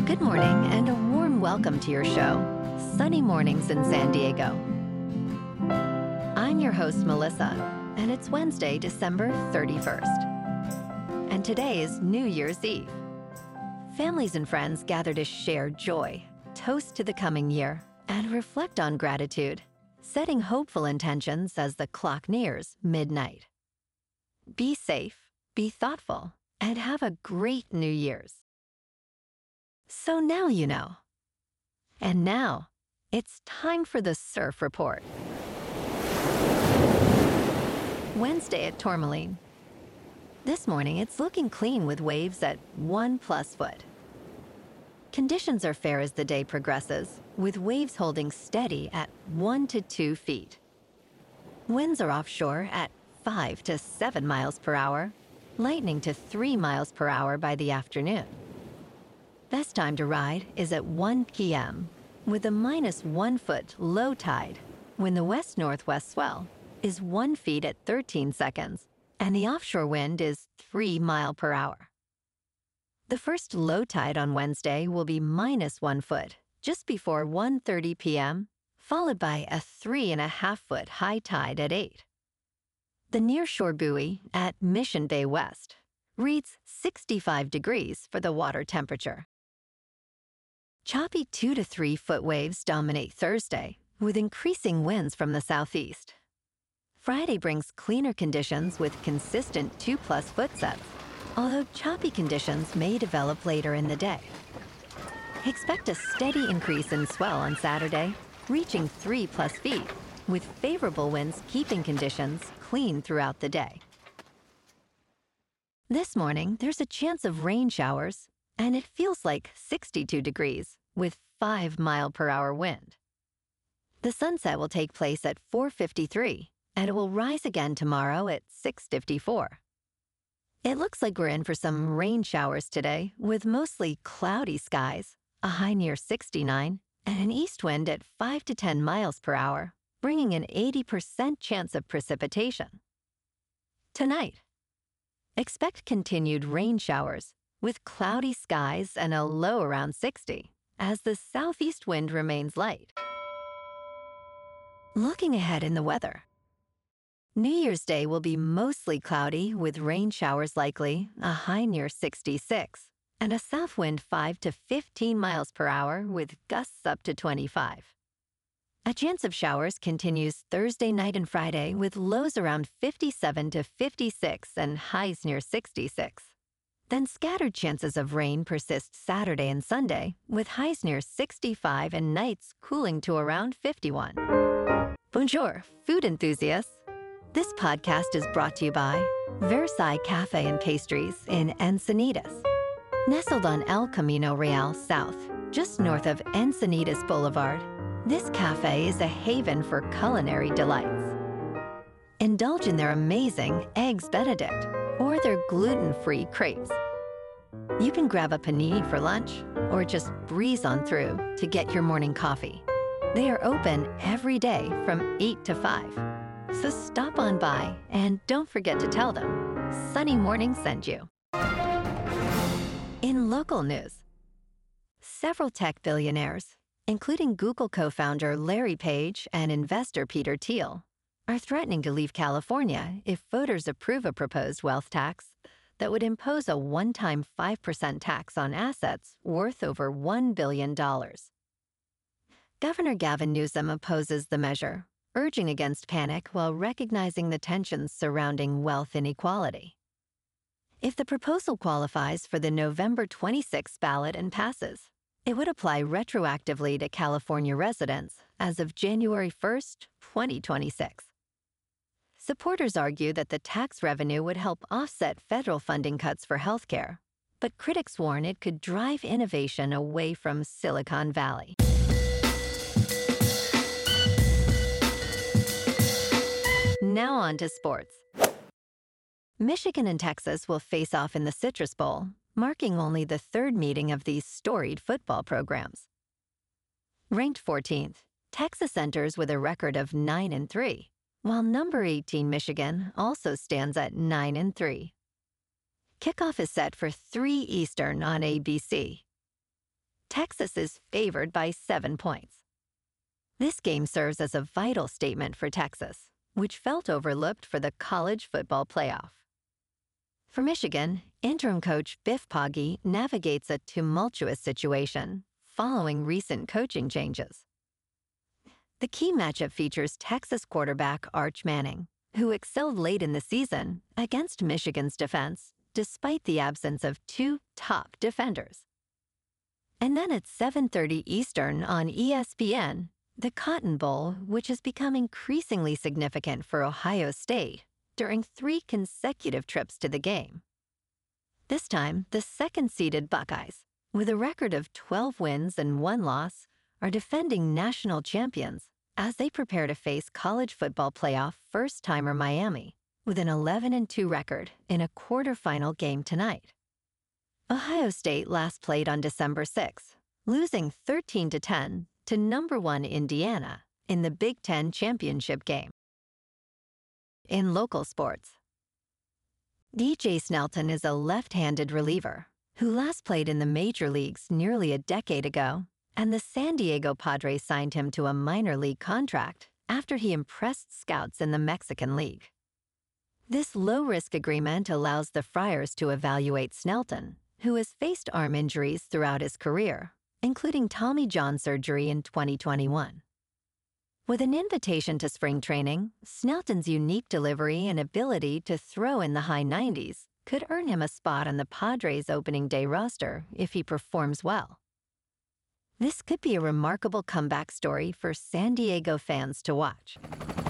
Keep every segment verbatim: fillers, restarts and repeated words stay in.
Good morning and a warm welcome to your show, Sunny Mornings in San Diego. I'm your host, Melissa, and it's Wednesday, December thirty-first. And today is New Year's Eve. Families and friends gather to share joy, toast to the coming year, and reflect on gratitude, setting hopeful intentions as the clock nears midnight. Be safe, be thoughtful, and have a great New Year's. So now you know. And now, it's time for the Surf Report. Wednesday at Tourmaline. This morning, it's looking clean with waves at one plus foot. Conditions are fair as the day progresses, with waves holding steady at one to two feet. Winds are offshore at five to seven miles per hour, lightning to three miles per hour by the afternoon. Best time to ride is at one p.m. with a minus one foot low tide when the west-northwest swell is one feet at thirteen seconds and the offshore wind is three mile per hour. The first low tide on Wednesday will be minus one foot just before one thirty p.m., followed by a three and a half foot high tide at eight. The nearshore buoy at Mission Bay West reads sixty-five degrees for the water temperature. Choppy two to three foot waves dominate Thursday, with increasing winds from the southeast. Friday brings cleaner conditions with consistent two plus foot sets, although choppy conditions may develop later in the day. Expect a steady increase in swell on Saturday, reaching three plus feet, with favorable winds keeping conditions clean throughout the day. This morning, there's a chance of rain showers, and it feels like sixty-two degrees with five mile per hour wind. The sunset will take place at four fifty-three, and it will rise again tomorrow at six fifty-four. It looks like we're in for some rain showers today, with mostly cloudy skies, a high near sixty-nine, and an east wind at five to ten miles per hour, bringing an eighty percent chance of precipitation. Tonight, expect continued rain showers, with cloudy skies and a low around sixty, as the southeast wind remains light. Looking ahead in the weather. New Year's Day will be mostly cloudy with rain showers likely, a high near sixty-six, and a south wind five to fifteen miles per hour with gusts up to twenty-five. A chance of showers continues Thursday night and Friday with lows around fifty-seven to fifty-six and highs near sixty-six. Then scattered chances of rain persist Saturday and Sunday, with highs near sixty-five and nights cooling to around fifty-one. Bonjour, food enthusiasts. This podcast is brought to you by Versailles Cafe and Pastries in Encinitas. Nestled on El Camino Real South, just north of Encinitas Boulevard, this cafe is a haven for culinary delights. Indulge in their amazing Eggs Benedict or their gluten-free crepes. You can grab a panini for lunch or just breeze on through to get your morning coffee. They are open every day from eight to five. So stop on by and don't forget to tell them Sunny Morning sent you. In local news, several tech billionaires, including Google co-founder Larry Page and investor Peter Thiel, are threatening to leave California if voters approve a proposed wealth tax that would impose a one-time five percent tax on assets worth over one billion dollars. Governor Gavin Newsom opposes the measure, urging against panic while recognizing the tensions surrounding wealth inequality. If the proposal qualifies for the November twenty-sixth ballot and passes, it would apply retroactively to California residents as of January first, twenty twenty-six. Supporters argue that the tax revenue would help offset federal funding cuts for healthcare, but critics warn it could drive innovation away from Silicon Valley. Now on to sports. Michigan and Texas will face off in the Citrus Bowl, marking only the third meeting of these storied football programs. Ranked fourteenth, Texas enters with a record of nine and three, while number eighteen Michigan also stands at nine and three. Kickoff is set for three Eastern on A B C. Texas is favored by seven points. This game serves as a vital statement for Texas, which felt overlooked for the college football playoff. For Michigan, interim coach Biff Poggi navigates a tumultuous situation following recent coaching changes. The key matchup features Texas quarterback Arch Manning, who excelled late in the season against Michigan's defense despite the absence of two top defenders. And then at seven thirty Eastern on E S P N, the Cotton Bowl, which has become increasingly significant for Ohio State during three consecutive trips to the game. This time, the second-seeded Buckeyes, with a record of twelve wins and one loss, are defending national champions as they prepare to face college football playoff first-timer Miami with an eleven and two record in a quarterfinal game tonight. Ohio State last played on December sixth, losing thirteen to ten to number one Indiana in the Big Ten championship game. In local sports, D J Snelton is a left-handed reliever who last played in the major leagues nearly a decade ago, and the San Diego Padres signed him to a minor league contract after he impressed scouts in the Mexican League. This low-risk agreement allows the Friars to evaluate Snelton, who has faced arm injuries throughout his career, including Tommy John surgery in twenty twenty-one. With an invitation to spring training, Snelton's unique delivery and ability to throw in the high nineties could earn him a spot on the Padres' opening day roster if he performs well. This could be a remarkable comeback story for San Diego fans to watch.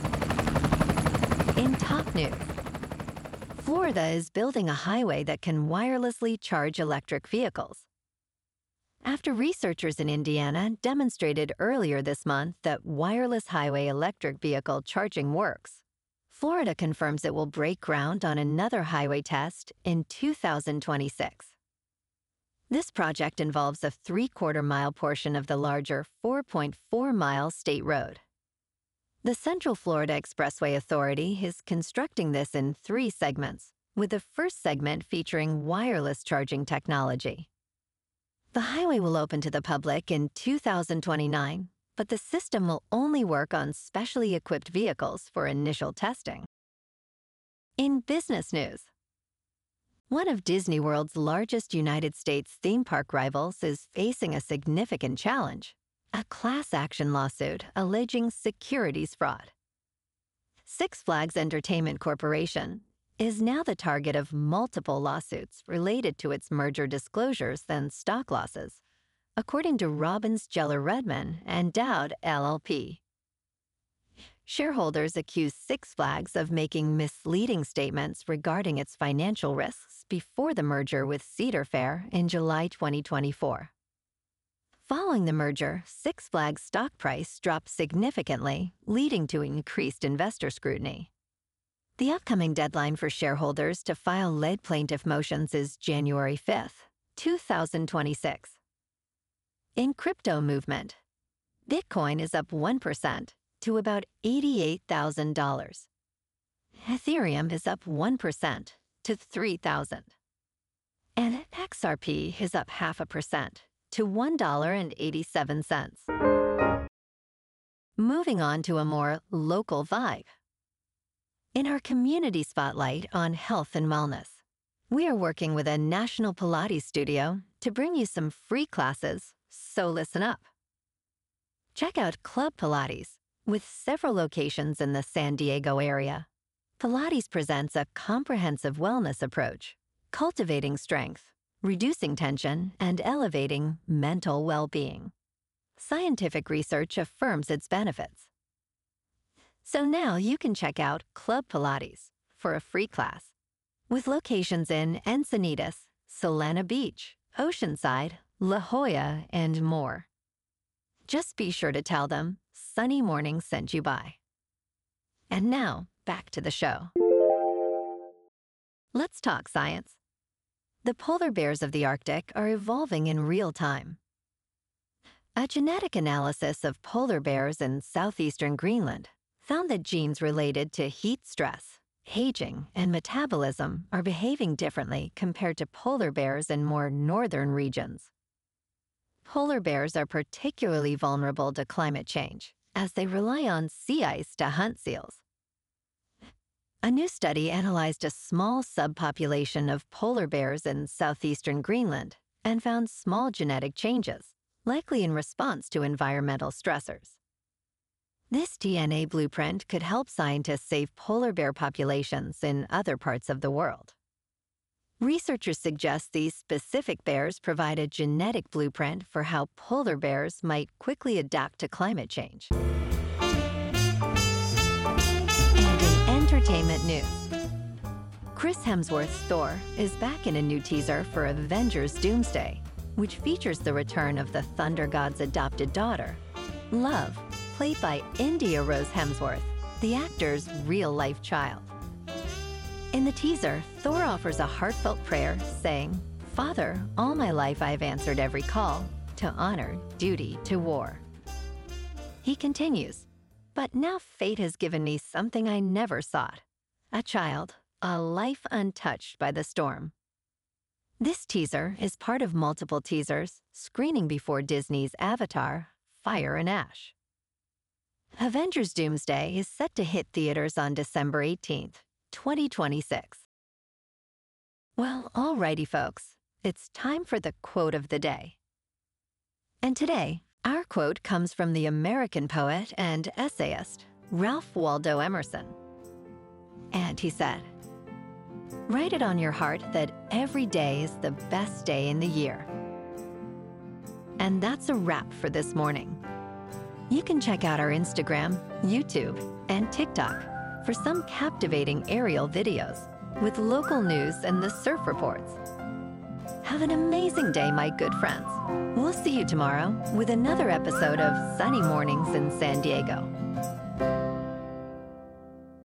In top news, Florida is building a highway that can wirelessly charge electric vehicles. After researchers in Indiana demonstrated earlier this month that wireless highway electric vehicle charging works, Florida confirms it will break ground on another highway test in two thousand twenty-six. This project involves a three-quarter mile portion of the larger four point four mile state road. The Central Florida Expressway Authority is constructing this in three segments, with the first segment featuring wireless charging technology. The highway will open to the public in two thousand twenty-nine, but the system will only work on specially equipped vehicles for initial testing. In business news, one of Disney World's largest United States theme park rivals is facing a significant challenge, a class action lawsuit alleging securities fraud. Six Flags Entertainment Corporation is now the target of multiple lawsuits related to its merger disclosures and stock losses, according to Robbins Geller Redman and Dowd L L P. Shareholders accuse Six Flags of making misleading statements regarding its financial risks before the merger with Cedar Fair in July twenty twenty-four. Following the merger, Six Flags' stock price dropped significantly, leading to increased investor scrutiny. The upcoming deadline for shareholders to file lead plaintiff motions is January fifth, two thousand twenty-six. In crypto movement, Bitcoin is up one percent to about eighty-eight thousand dollars. Ethereum is up one percent to three thousand dollars. And X R P is up half a percent to one dollar and eighty-seven cents. Moving on to a more local vibe. In our community spotlight on health and wellness, we are working with a national Pilates studio to bring you some free classes, so listen up. Check out Club Pilates, with several locations in the San Diego area. Pilates presents a comprehensive wellness approach, cultivating strength, reducing tension, and elevating mental well-being. Scientific research affirms its benefits. So now you can check out Club Pilates for a free class, with locations in Encinitas, Solana Beach, Oceanside, La Jolla, and more. Just be sure to tell them Sunny Morning sent you by. And now, back to the show. Let's talk science. The polar bears of the Arctic are evolving in real time. A genetic analysis of polar bears in southeastern Greenland found that genes related to heat stress, aging, and metabolism are behaving differently compared to polar bears in more northern regions. Polar bears are particularly vulnerable to climate change, as they rely on sea ice to hunt seals. A new study analyzed a small subpopulation of polar bears in southeastern Greenland and found small genetic changes, likely in response to environmental stressors. This D N A blueprint could help scientists save polar bear populations in other parts of the world. Researchers suggest these specific bears provide a genetic blueprint for how polar bears might quickly adapt to climate change. And in entertainment news, Chris Hemsworth's Thor is back in a new teaser for Avengers Doomsday, which features the return of the Thunder God's adopted daughter, Love, played by India Rose Hemsworth, the actor's real-life child. In the teaser, Thor offers a heartfelt prayer saying, "Father, all my life I have answered every call to honor duty to war." He continues, "But now fate has given me something I never sought, a child, a life untouched by the storm." This teaser is part of multiple teasers screening before Disney's Avatar, Fire and Ash. Avengers Doomsday is set to hit theaters on December eighteenth, twenty twenty-six. Well, alrighty, folks, it's time for the quote of the day. And today, our quote comes from the American poet and essayist, Ralph Waldo Emerson. And he said, "Write it on your heart that every day is the best day in the year." And that's a wrap for this morning. You can check out our Instagram, YouTube, and TikTok for some captivating aerial videos with local news and the surf reports. Have an amazing day, my good friends. We'll see you tomorrow with another episode of Sunny Mornings in San Diego.